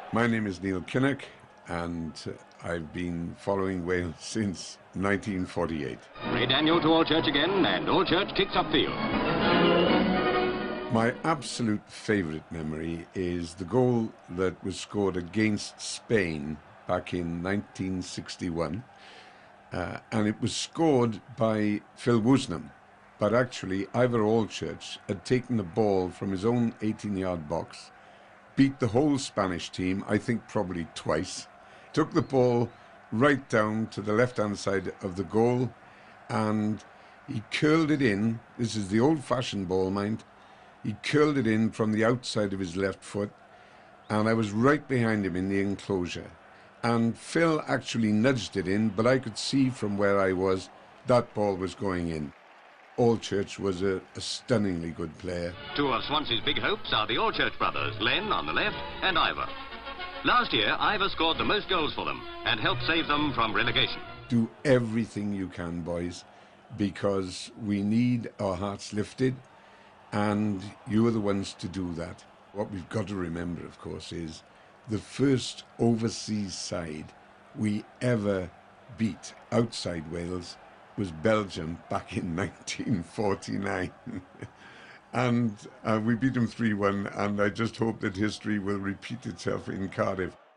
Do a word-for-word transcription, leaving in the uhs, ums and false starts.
My name is Neil Kinnock, and I've been following Wales since nineteen forty-eight. Ray Daniel to Allchurch again, and Allchurch kicks upfield. My absolute favourite memory is the goal that was scored against Spain back in nineteen sixty-one, uh, and it was scored by Phil Woosnam. But actually, Ivor Allchurch had taken the ball from his own eighteen-yard box, beat the whole Spanish team, I think probably twice, took the ball right down to the left-hand side of the goal, and he curled it in. This is the old-fashioned ball, mind. He curled it in from the outside of his left foot, and I was right behind him in the enclosure. And Phil actually nudged it in, but I could see from where I was that ball was going in. Allchurch was a, a stunningly good player. Two of Swansea's big hopes are the Allchurch brothers, Len on the left and Ivor. Last year, Ivor scored the most goals for them and helped save them from relegation. Do everything you can, boys, because we need our hearts lifted, and you are the ones to do that. What we've got to remember, of course, is the first overseas side we ever beat outside Wales was Belgium back in nineteen forty-nine. And uh, we beat them three one, and I just hope that history will repeat itself in Cardiff.